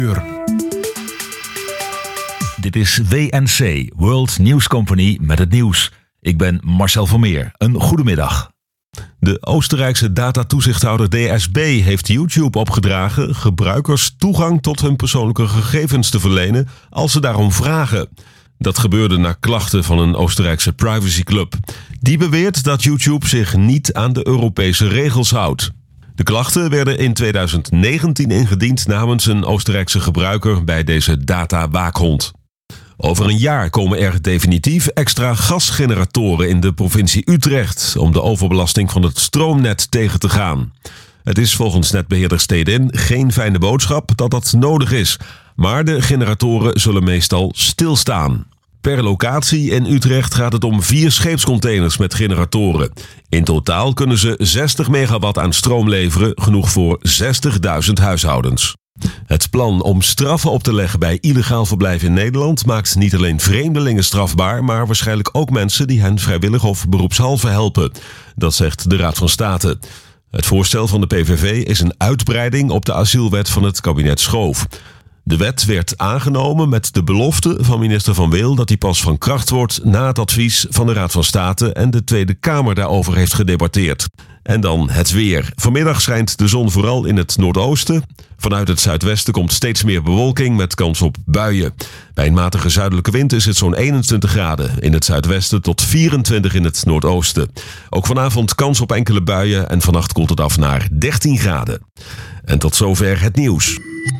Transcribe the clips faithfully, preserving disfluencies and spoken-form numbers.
Dit is W N C, World News Company, met het nieuws. Ik ben Marcel Vermeer. Een goedemiddag. De Oostenrijkse datatoezichthouder D S B heeft YouTube opgedragen gebruikers toegang tot hun persoonlijke gegevens te verlenen als ze daarom vragen. Dat gebeurde na klachten van een Oostenrijkse privacyclub. Die beweert dat YouTube zich niet aan de Europese regels houdt. De klachten werden in tweeduizend negentien ingediend namens een Oostenrijkse gebruiker bij deze datawaakhond. Over een jaar komen er definitief extra gasgeneratoren in de provincie Utrecht om de overbelasting van het stroomnet tegen te gaan. Het is volgens netbeheerder Stedin geen fijne boodschap dat dat nodig is, maar de generatoren zullen meestal stilstaan. Per locatie in Utrecht gaat het om vier scheepscontainers met generatoren. In totaal kunnen ze zestig megawatt aan stroom leveren, genoeg voor zestigduizend huishoudens. Het plan om straffen op te leggen bij illegaal verblijf in Nederland maakt niet alleen vreemdelingen strafbaar, maar waarschijnlijk ook mensen die hen vrijwillig of beroepshalve helpen. Dat zegt de Raad van State. Het voorstel van de P V V is een uitbreiding op de asielwet van het kabinet Schoof. De wet werd aangenomen met de belofte van minister Van Wil dat die pas van kracht wordt na het advies van de Raad van State en de Tweede Kamer daarover heeft gedebatteerd. En dan het weer. Vanmiddag schijnt de zon vooral in het noordoosten. Vanuit het zuidwesten komt steeds meer bewolking met kans op buien. Bij een matige zuidelijke wind is het zo'n eenentwintig graden. In het zuidwesten tot vierentwintig in het noordoosten. Ook vanavond kans op enkele buien en vannacht koelt het af naar dertien graden. En tot zover het nieuws.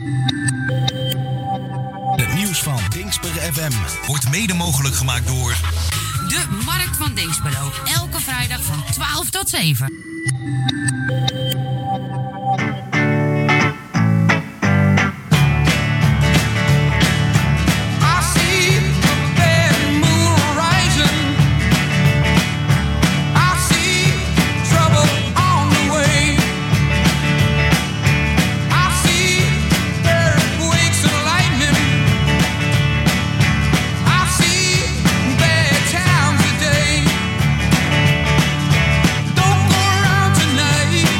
Het nieuws van Dingsper F M wordt mede mogelijk gemaakt door de Markt van Dinxperlo. Elke vrijdag van twaalf tot zeven. Don't go around tonight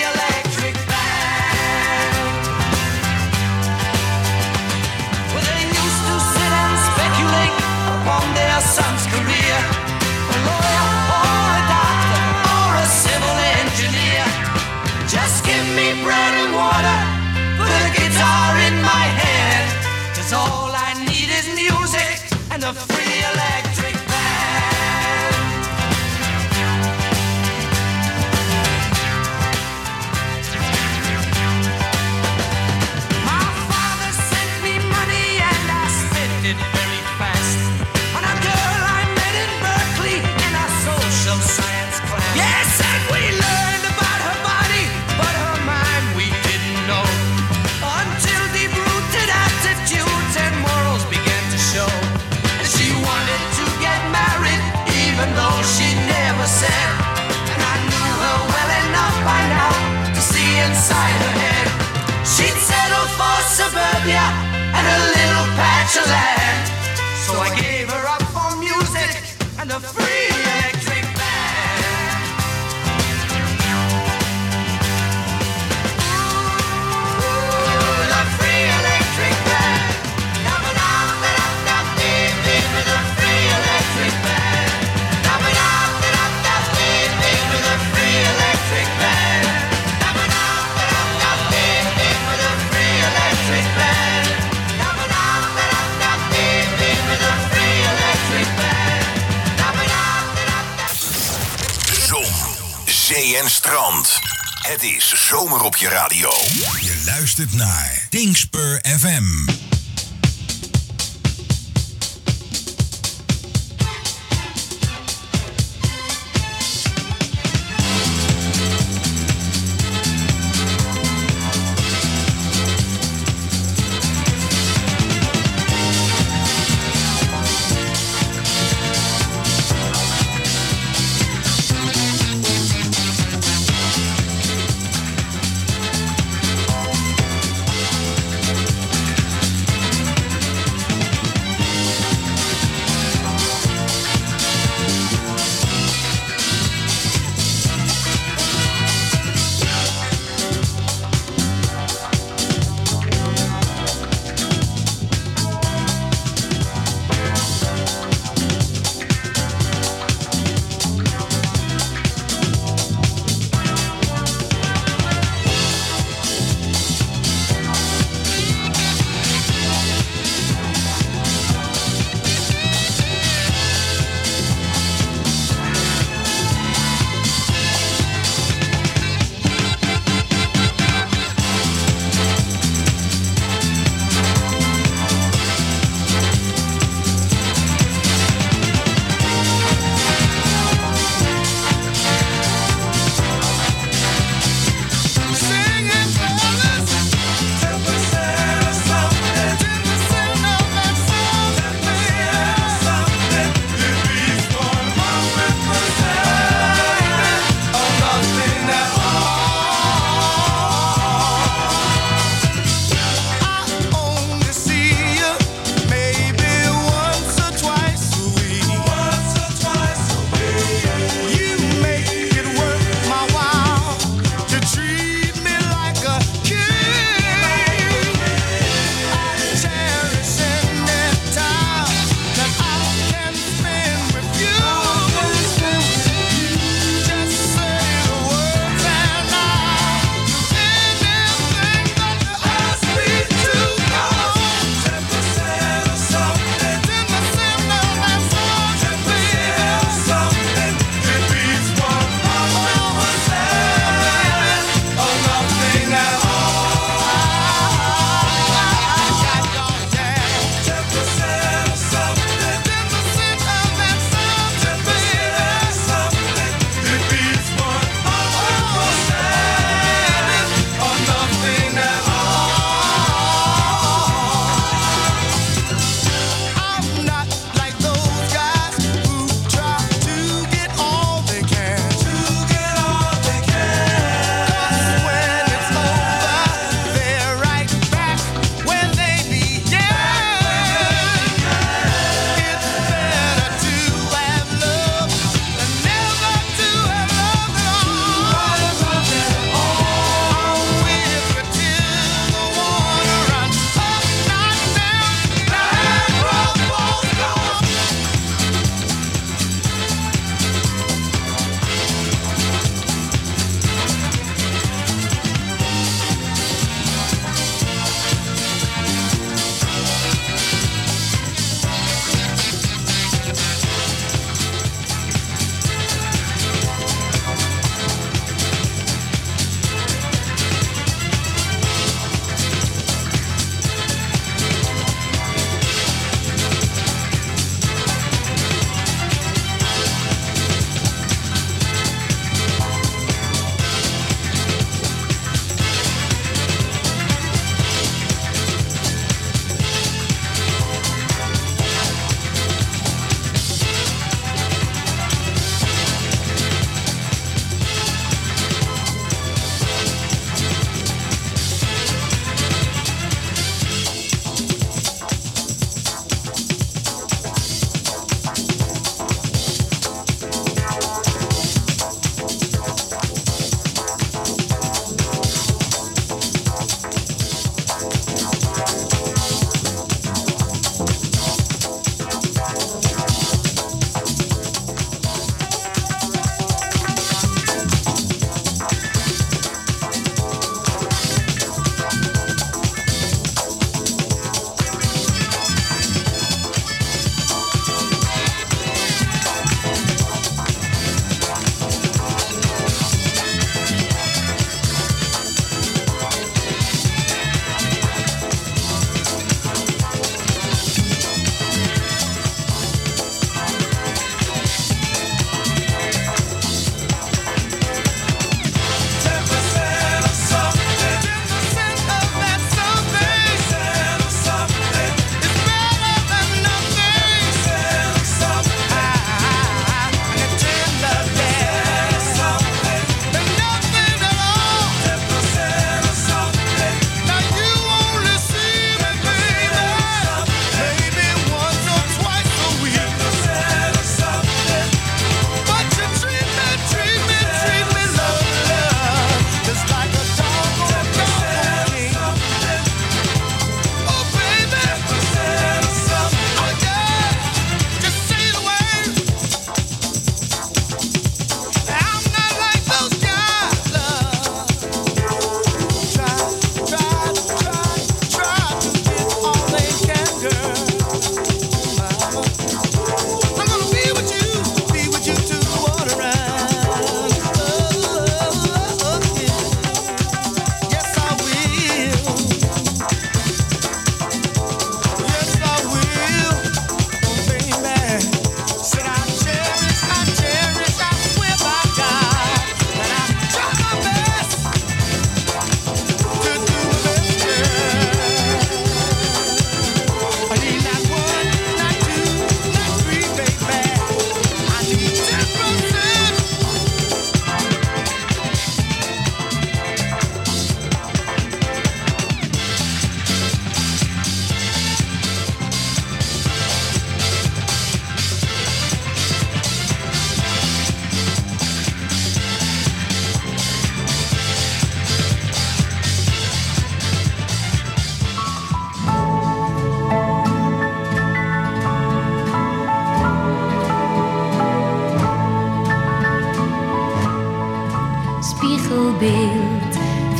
free electric band. Well, they used to sit and speculate upon their son's career, a lawyer or a doctor or a civil engineer. Just give me bread and water, put a guitar in my hand, 'cause all I need is music and a free electric band. My father sent me money and I spent it very fast on a girl I met in Berkeley in a social science class. Yes, and we learned about her body, but her mind we didn't know, until deep-rooted attitudes and morals began to show. She wanted to get married, even though she never said, and I knew her well enough by now to see inside her head. She'd settle for suburbia and a little patch of land, so I gave her up for music and a free electric band. Ooh, the free electric band. Dum-a-dum-da-dum-dum-dee-dee with a free electric band. Dum-a-dum-da-dum-dum-dee-dee with a free electric band. Dum-a-dum-da-dum-dum-dee-dee with a free electric band. Dum-a-dum-da-dum-dum-dee-dee with a free electric band. Dum-a-dum-da-dum-dum. Zon, zee en strand. Het is zomer op je radio. Je luistert naar Dingspur F M.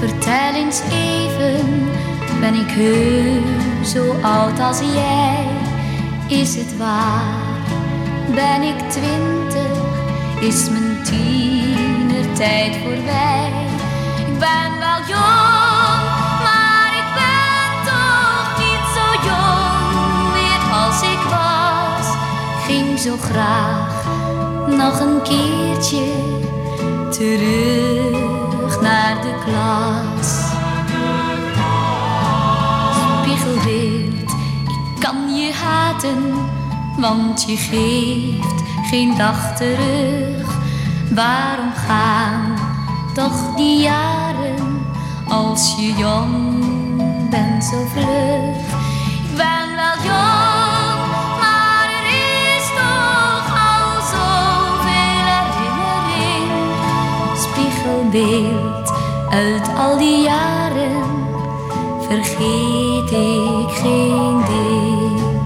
Vertel eens even, ben ik heus zo oud als jij? Is het waar? Ben ik twintig? Is mijn tienertijd voorbij? Ik ben wel jong, maar ik ben toch niet zo jong meer als ik was. Ging zo graag nog een keertje terug naar de klas. Spiegelbeeld, ik kan je haten, want je geeft geen dag terug. Waarom gaan toch die jaren als je jong bent zo vlug? Ik ben wel jong, maar er is toch al zoveel herinnering. Spiegelbeeld uit al die jaren, vergeet ik geen deel.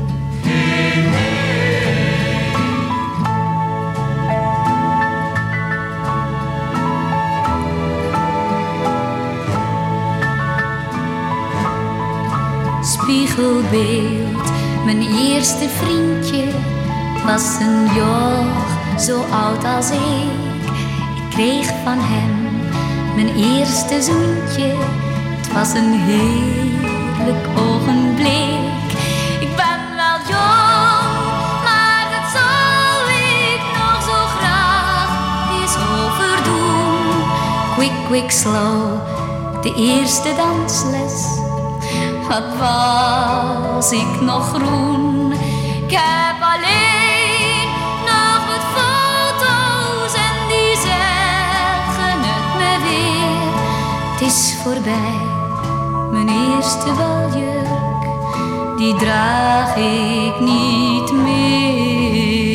Spiegelbeeld, mijn eerste vriendje was een joch zo oud als ik. Ik kreeg van hem mijn eerste zoentje, het was een heerlijk ogenblik. Ik ben wel jong, maar dat zou ik nog zo graag eens overdoen. Quick, quick, slow, de eerste dansles. Wat was ik nog groen? Ik heb alleen nog wat foto's en die zeggen het me weer. Het is voorbij, mijn eerste baljurk, die draag ik niet meer.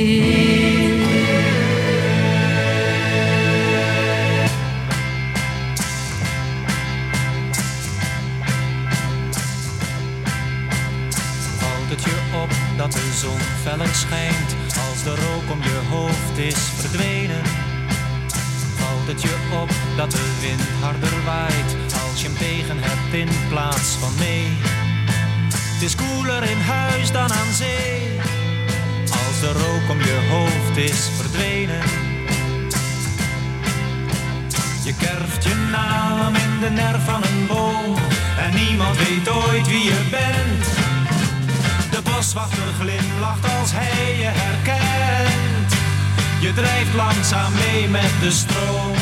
Dat de zon feller schijnt als de rook om je hoofd is verdwenen. Valt het je op dat de wind harder waait als je hem tegen hebt in plaats van mee? Het is koeler in huis dan aan zee als de rook om je hoofd is verdwenen. Je kerft je naam in de nerf van een boom en niemand weet ooit wie je bent. De boswachter glimlacht als hij je herkent. Je drijft langzaam mee met de stroom.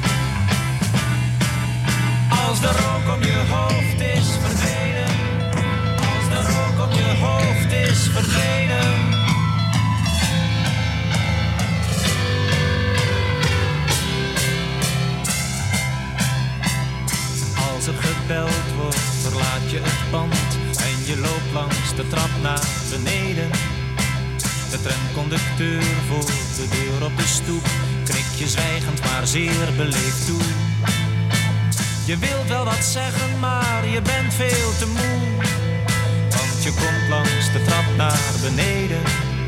Als de rook om je hoofd is verdwenen. Als de rook om je hoofd is verdwenen. Als er gebeld wordt, verlaat je het pand. En je loopt langs de trap naar beneden. De tramconducteur voor de deur op de stoep knikt je zwijgend maar zeer beleefd toe. Je wilt wel wat zeggen, maar je bent veel te moe. Want je komt langs de trap naar beneden.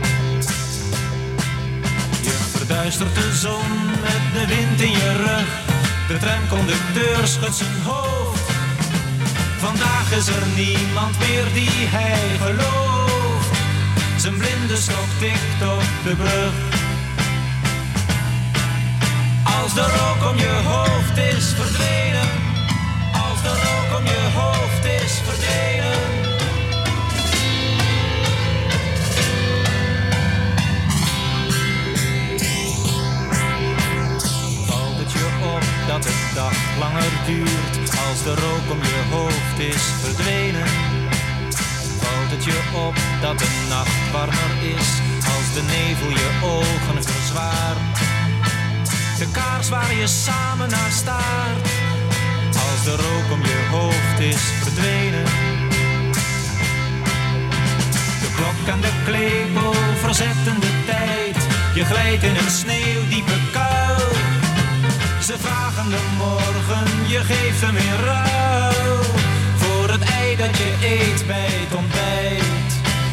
Je verduistert de zon met de wind in je rug. De tramconducteur schudt zijn hoofd. Vandaag is er niemand meer die hij gelooft. Zijn blinde stok tikt op de brug. Als de rook om je hoofd is verdwenen. Als de rook om je hoofd is verdwenen. Valt het je op dat de dag langer duurt als de rook om je hoofd is verdwenen? Valt het je op dat de nacht warmer is als de nevel je ogen verzwaart? De kaars waar je samen naar staart als de rook om je hoofd is verdwenen? De klok en de klepel verzetten de tijd. Je glijdt in een sneeuwdiepe kuil. Ze vragen de morgen, je geeft hem in ruil voor het ei dat je eet bij het ontbijt.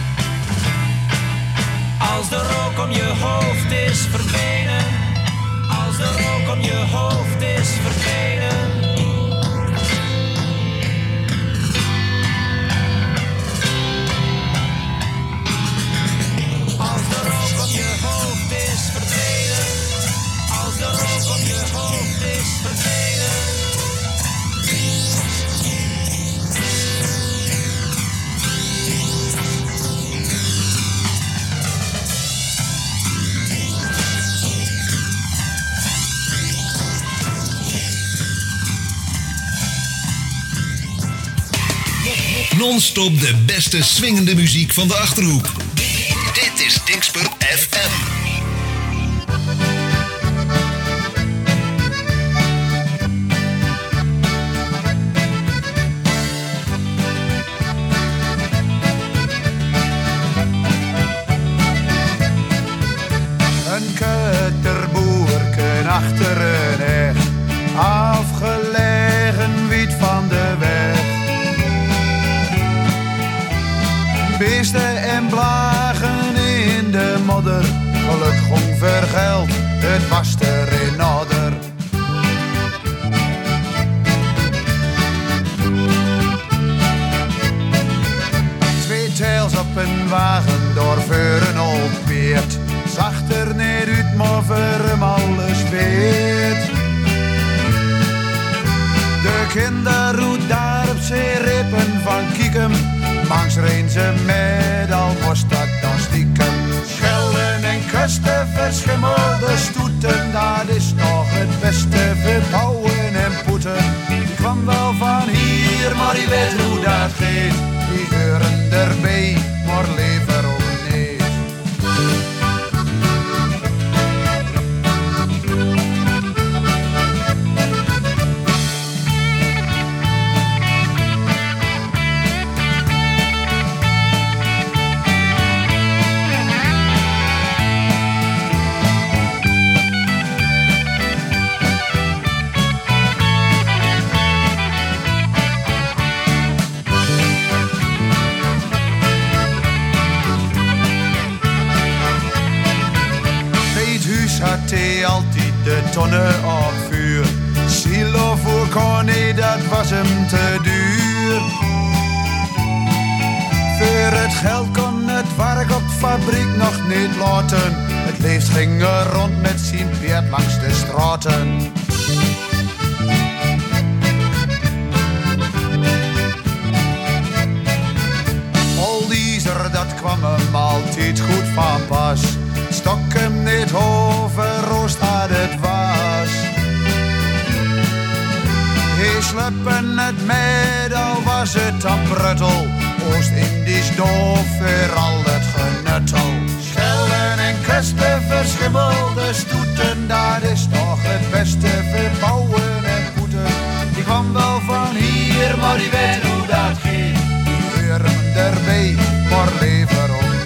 Als de rook om je hoofd is verdwenen. Als de rook om je hoofd is verdwenen. Non-stop de beste swingende muziek van de Achterhoek. Dit is Dingsper F M. Een kutterboerken achter een heg, afgelegen wiet van de weg. Beesten en blagen in de modder, geluk gong vergeld, het was er in orde. Twee tails op een wagen door een old beert, zag er niet uit, maar voor hem alles weet. De kinderroet daar op zee rippen van Kiekem, langs reen ze met al moest dat dan stiekem. Schelden en kusten, verschimmelde stoeten, dat is toch het beste voor bouwen en poeten. Die kwam wel van hier, maar die weet hoe dat gaat. Die geuren erbij, maar lever ook niet. Had hij altijd de tonnen op vuur. Silo voor Connie, dat was hem te duur. Voor het geld kon het werk op fabriek nog niet laten. Het leeft ging er rond met zijn peert langs de straten. Al diezer, dat kwam hem altijd goed van pas. Stok hem niet over, roost had het was. Hij sleppen het met, al was het aan pruttel. Oost-Indisch doof voor al het genuttel. Schelden en kusten, verschimmelde stoeten, dat is toch het beste voor bouwen en poeten. Die kwam wel van hier, maar die weet hoe dat gaat. Die heuren erbij, maar lever ook niet.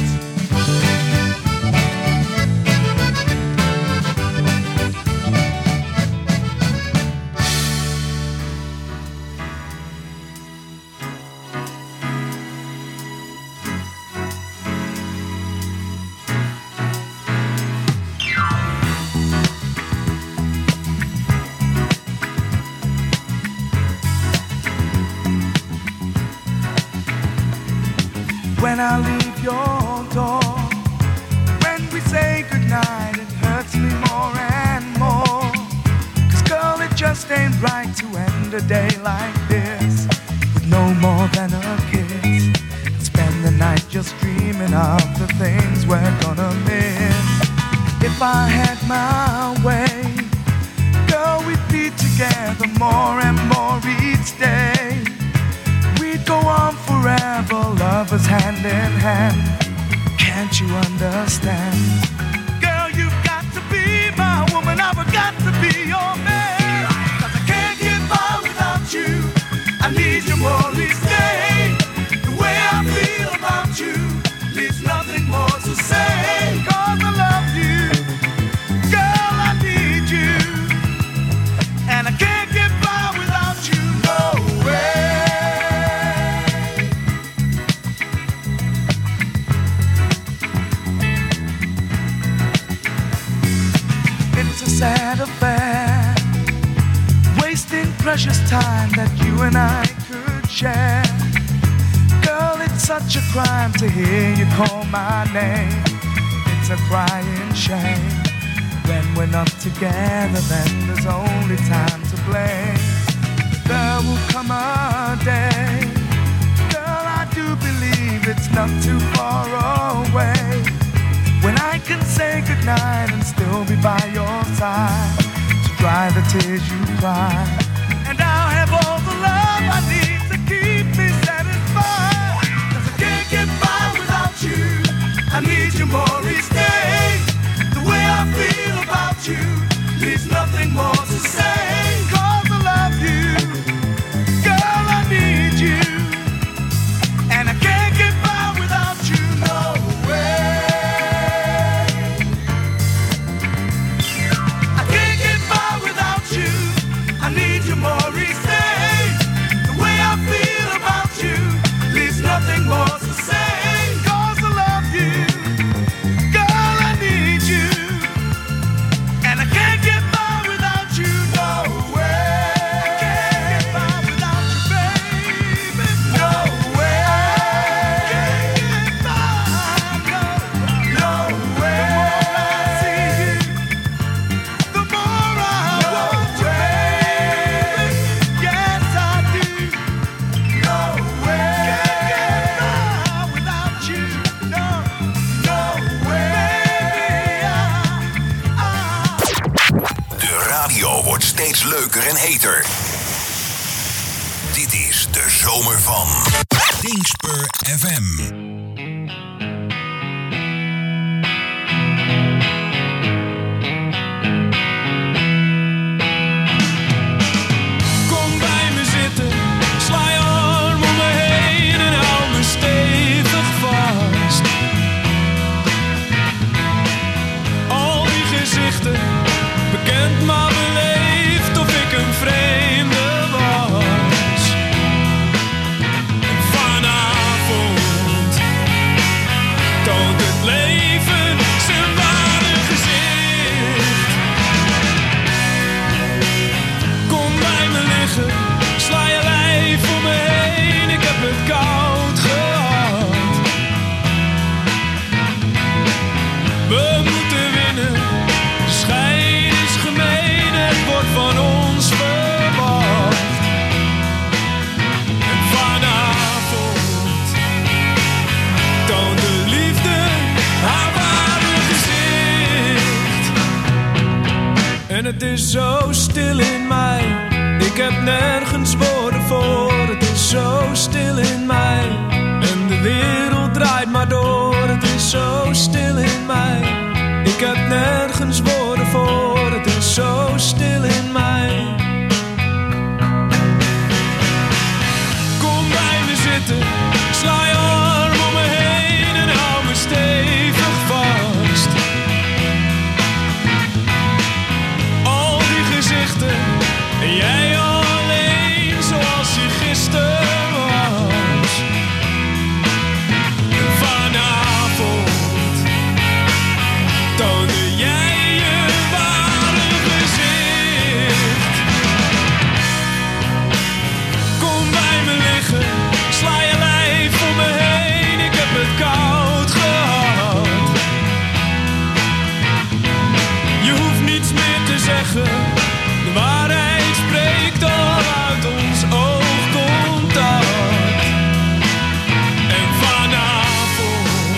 When I leave your door, when we say goodnight, it hurts me more and more. Cause girl, it just ain't right to end a day like this with no more than a kiss, and spend the night just dreaming of the things we're gonna miss. If I had my way, girl, we'd be together more and more each day. We'd go on forever, lovers hand in hand. Can't you understand? Girl, you've got to be my woman, I've got to be your man. Cause I can't get by without you, I need you more each day. The way I feel about you leaves nothing more to say. Cause I love you, girl, I need you, and I can't get by without you, no way. It's a sad affair, wasting precious time that you and I could share. Girl, it's such a crime to hear you call my name. It's a crying shame. When we're not together, then there's only time to blame. There will come a day, girl, I do believe it's not too far away, when I can say goodnight and still be by your side, to dry the tears you cry. And I'll have all the love I need to keep me satisfied. steeds leuker en heter. Dit is de zomer van Dingspur F M. Bekend maar beleefd of ik een vreemde was. En vanavond toont het leven zijn ware gezicht. Kom bij me liggen, sla je lijf om me heen. Ik heb het koud gehad. We moeten winnen, de schijn is gemeen, het wordt van ons verwacht. En vanavond toont de liefde haar ware gezicht. En het is zo stil in mij, ik heb nergens woorden voor. Het is zo stil in mij en de wereld draait maar door. Het is zo stil in mij, ik heb nergens woorden voor. Het is zo stil in mij. Kom bij me zitten, sla je arm om me heen en hou me stevig vast. Al die gezichten en jij alleen zoals je gisteren was. En vanavond toonde jij je ware gezicht. Kom bij me liggen, sla je lijf om me heen. Ik heb het koud gehad. Je hoeft niets meer te zeggen, de waarheid spreekt al uit ons oogcontact. En vanavond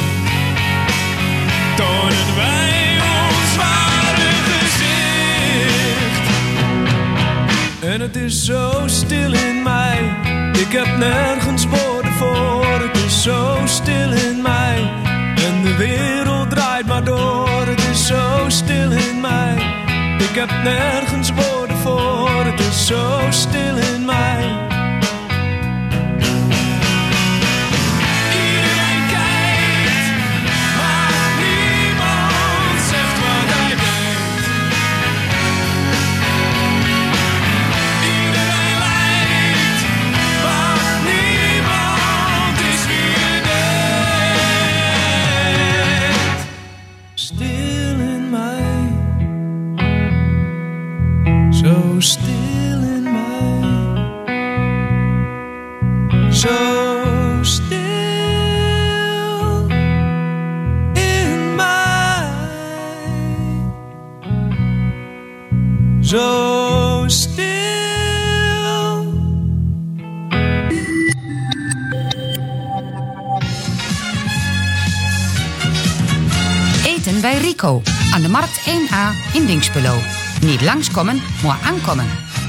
tonen wij ons ware gezicht. En het is zo stil in mij, ik heb nergens woorden voor. Het is zo stil in mij en de wereld draait maar door. Het is zo stil in mij, ik heb nergens woorden voor. Het is zo stil in mij. Iedereen kijkt, maar niemand zegt wat hij denkt. Iedereen lijkt, maar niemand is wie je denkt. Stil in mij, zo stil in mij, zo stil in mij, zo stil. Eten bij Rico aan de Markt één A in Dinxperlo. Niet langskomen, maar aankomen.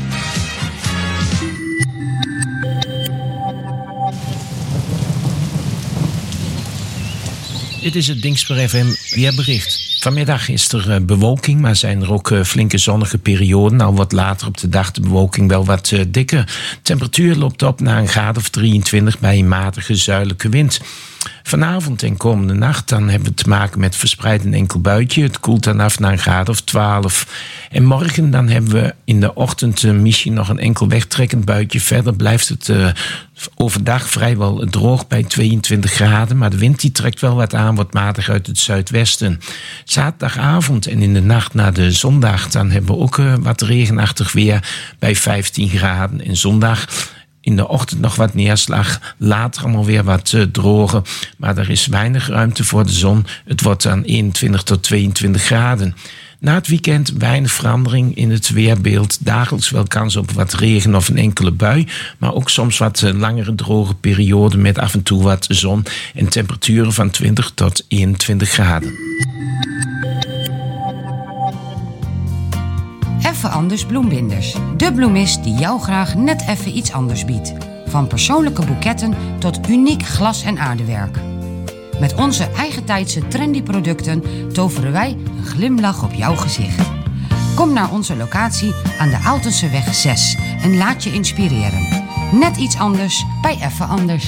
Dit is het Dingspur F M weerbericht. Vanmiddag is er uh, bewolking, maar zijn er ook uh, flinke zonnige perioden. Al wat later op de dag de bewolking wel wat uh, dikker. Temperatuur loopt op naar een graad of drieëntwintig bij een matige zuidelijke wind. Vanavond en komende nacht dan hebben we te maken met verspreid een enkel buitje. Het koelt dan af naar een graad of twaalf. En morgen dan hebben we in de ochtend uh, misschien nog een enkel wegtrekkend buitje. Verder blijft het uh, overdag vrijwel droog bij tweeëntwintig graden. Maar de wind die trekt wel wat aan, wordt matig uit het zuidwesten. Zaterdagavond en in de nacht naar de zondag dan hebben we ook uh, wat regenachtig weer bij vijftien graden. En zondag in de ochtend nog wat neerslag, later allemaal weer wat uh, droger. Maar er is weinig ruimte voor de zon. Het wordt dan eenentwintig tot tweeëntwintig graden. Na het weekend weinig verandering in het weerbeeld. Dagelijks wel kans op wat regen of een enkele bui. Maar ook soms wat uh, langere droge perioden met af en toe wat zon. En temperaturen van twintig tot eenentwintig graden. Effe Anders bloembinders. De bloemist die jou graag net even iets anders biedt. Van persoonlijke boeketten tot uniek glas- en aardewerk. Met onze eigentijdse trendy producten toveren wij een glimlach op jouw gezicht. Kom naar onze locatie aan de Aaltenseweg zes en laat je inspireren. Net iets anders bij Effe Anders.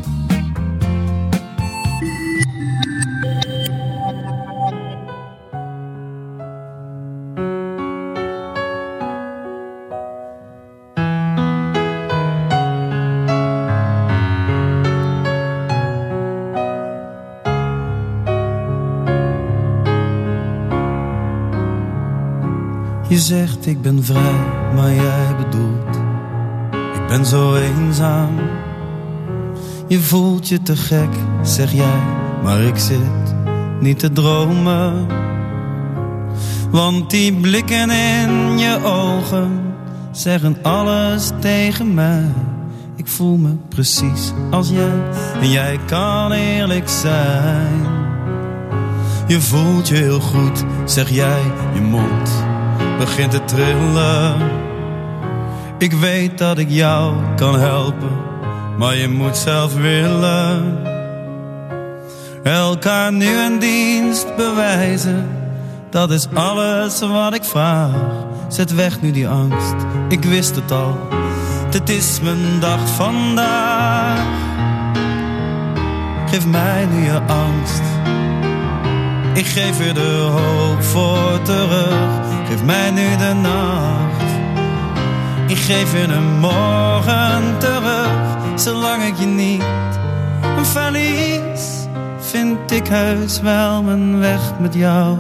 Je zegt ik ben vrij, maar jij bedoelt ik ben zo eenzaam. Je voelt je te gek, zeg jij, maar ik zit niet te dromen. Want die blikken in je ogen zeggen alles tegen mij. Ik voel me precies als jij en jij kan eerlijk zijn. Je voelt je heel goed, zeg jij, je mond begint te trillen. Ik weet dat ik jou kan helpen, maar je moet zelf willen. Elkaar nu een dienst bewijzen, dat is alles wat ik vraag. Zet weg nu die angst, ik wist het al, dit is mijn dag vandaag. Geef mij nu je angst, ik geef je de hoop voor terug. Geef mij nu de nacht, ik geef je een morgen terug. Zolang ik je niet verlies, vind ik heus wel mijn weg met jou.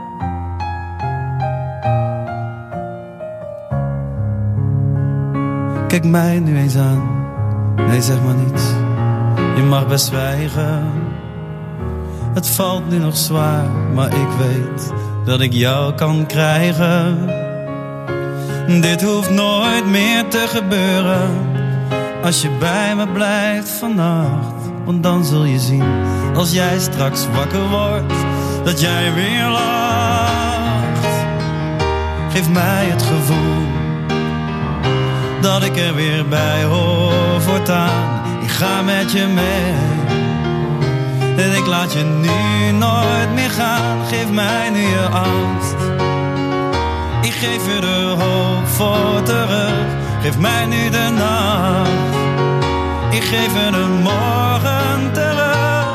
Kijk mij nu eens aan, nee zeg maar niets, je mag best zwijgen. Het valt nu nog zwaar, maar ik weet dat ik jou kan krijgen. Dit hoeft nooit meer te gebeuren, als je bij me blijft vannacht. Want dan zul je zien, als jij straks wakker wordt, dat jij weer lacht. Geef mij het gevoel dat ik er weer bij hoor voortaan. Ik ga met je mee en ik laat je nu nooit meer gaan. Geef mij nu je angst, ik geef je de hoop voor terug. Geef mij nu de nacht, ik geef je de morgen terug.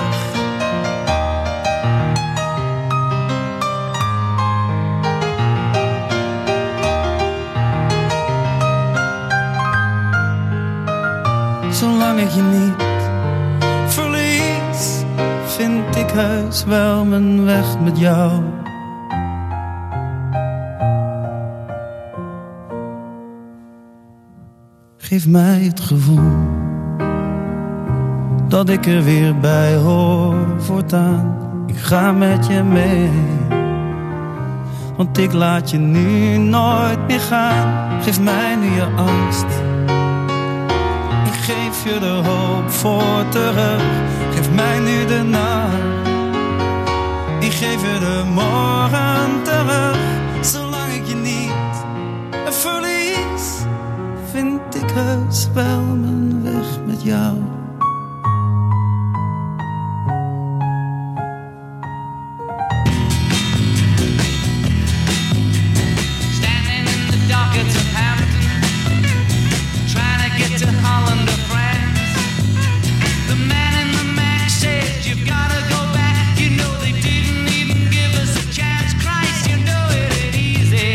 Zolang ik je niet verlies, vind ik heus wel mijn weg met jou. Geef mij het gevoel dat ik er weer bij hoor voortaan. Ik ga met je mee, want ik laat je nu nooit meer gaan. Geef mij nu je angst, ik geef je de hoop voor terug. Geef mij nu de nacht, ik geef je de morgen terug. Zolang ik je niet verlies, vind ik heus wel mijn weg met jou. Standing in the dockets of Hampton, trying to get to Holland or France. The man in the Mac said you've gotta go back. You know they didn't even give us a chance. Christ, you know it ain't easy.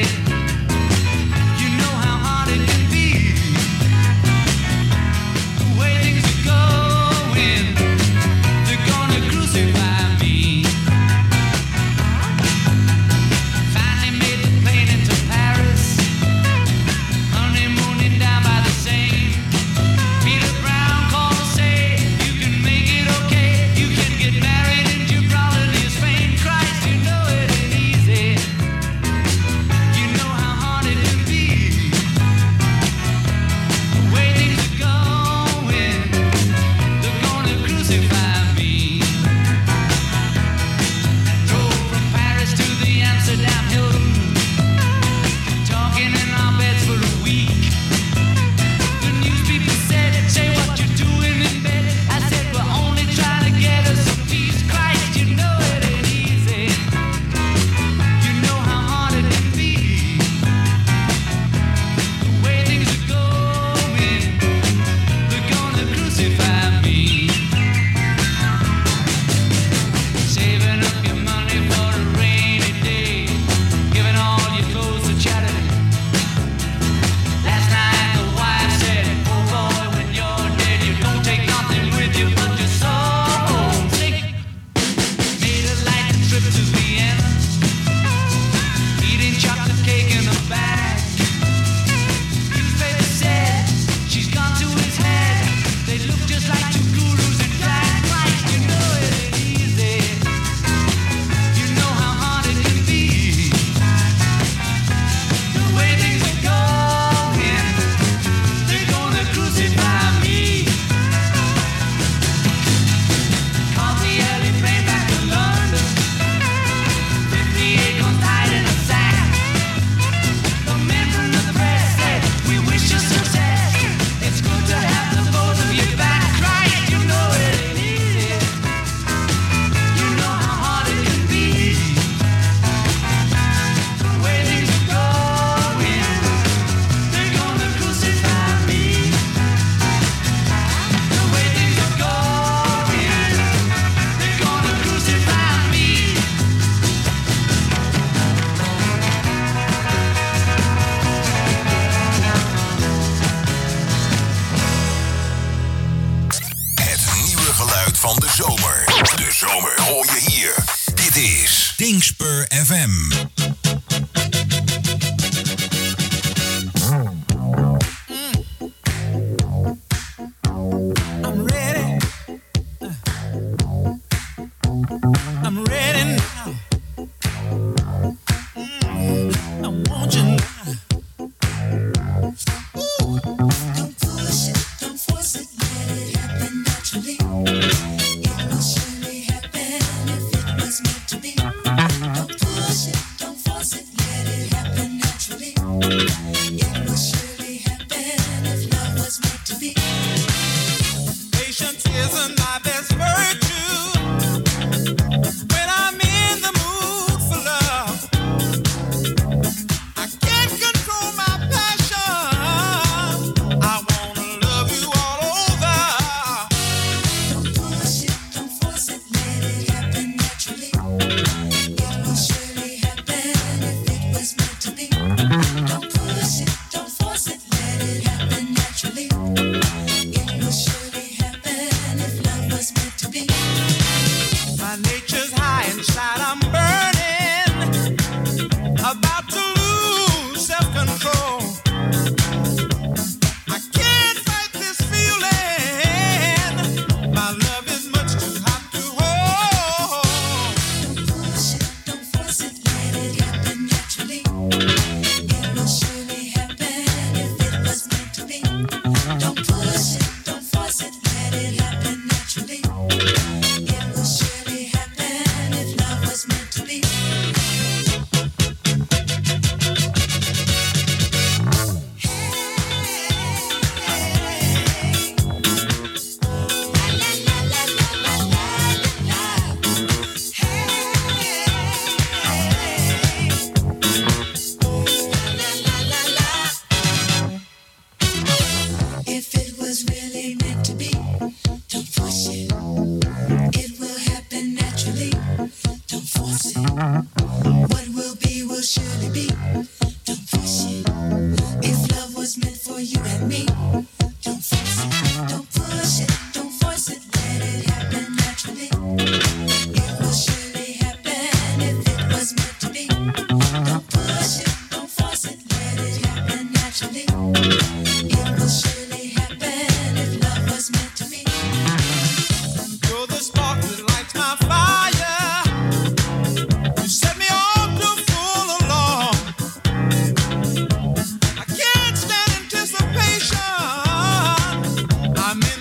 You know how hard it can be. The way things go. van de zomer. De zomer hoor je hier. Dit is Dingspur F M. I'm in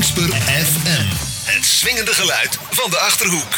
Dingsper F M. Het swingende geluid van de Achterhoek.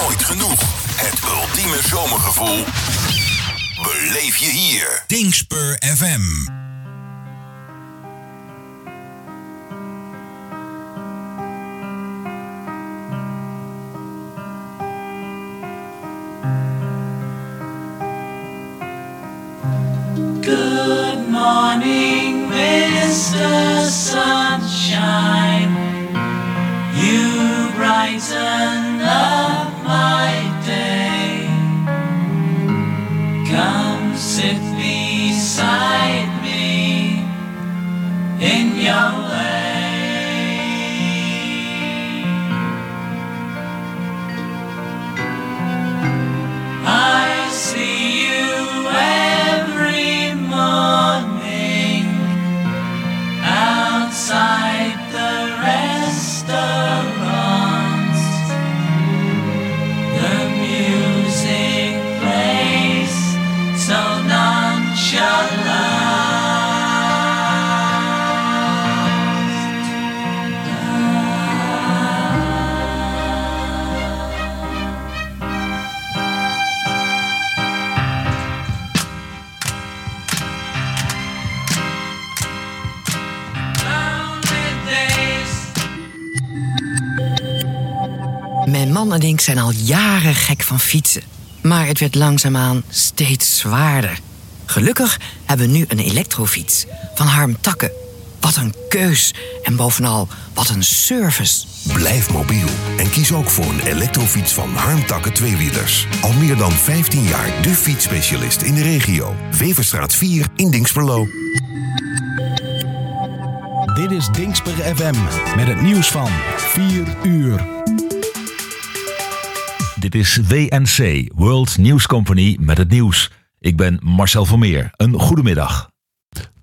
nooit genoeg. Het ultieme zomergevoel beleef je hier. Dingspur F M. Good morning, Mister Sunshine. You brighten up my day. Come sit beside me in your way. I see you every morning outside the restaurants. The music plays so nonchalant. Mijn man en ik zijn al jaren gek van fietsen. Maar het werd langzaamaan steeds zwaarder. Gelukkig hebben we nu een elektrofiets van Harm Takke. Wat een keus en bovenal wat een service. Blijf mobiel en kies ook voor een elektrofiets van Harm Takke Tweewielers. Al meer dan vijftien jaar de fietsspecialist in de regio. Weverstraat vier in Dinxperlo. Dit is Dingspur F M met het nieuws van vier uur. Dit is W N C, World News Company met het nieuws. Ik ben Marcel Vermeer. Een goedemiddag.